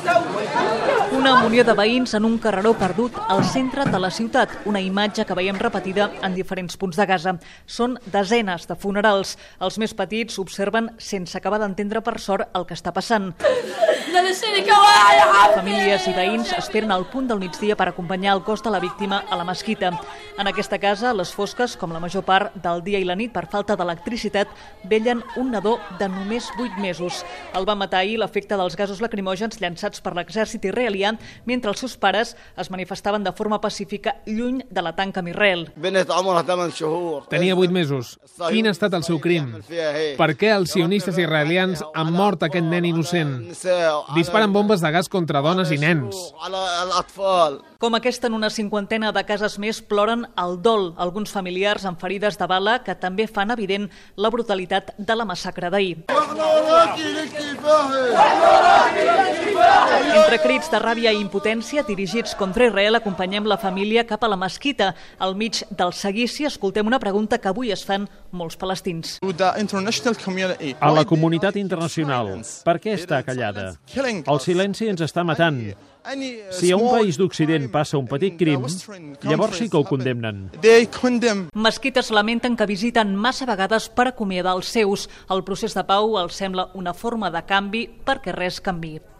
Una munió de veïns en un carreró perdut al centre de la ciutat, una imatge que veiem repetida en diferents punts de Gaza. Són desenes de funerals. Els més petits observen sense acabar d'entendre per sort el que està passant. Famílies i veïns esperen al punt del migdia per acompanyar el cos de la víctima a la mesquita. En aquesta casa, les fosques, com la major part del dia i la nit per falta d'electricitat, vellen un nadó de només 8 mesos. El va matar ahir l'efecte dels gasos lacrimògens llançats per l'exèrcit israelià mentre els seus pares es manifestaven de forma pacífica lluny de la tanca amb Israel. Tenia 8 mesos. Quin ha estat el seu crim? Per què els sionistes israelians han mort aquest nen innocent? Disparen bombes de gas contra dones i nens. Com aquesta, en una cinquantena de cases més ploren el dol. Alguns familiars amb ferides de bala que també fan evident la brutalitat de la massacre d'ahir. Entre crits de ràbia i impotència dirigits contra Israel, acompanyem la família cap a la mesquita. Al mig del seguici escoltem una pregunta que avui es fan molts palestins. A la comunitat internacional, per què està callada? El silenci ens està matant. Si a un país d'Occident passa un petit crim, llavors sí que ho condemnen. Mesquites lamenten que visiten massa vegades per acomiadar els seus. El procés de pau els sembla una forma de canvi perquè res canvi.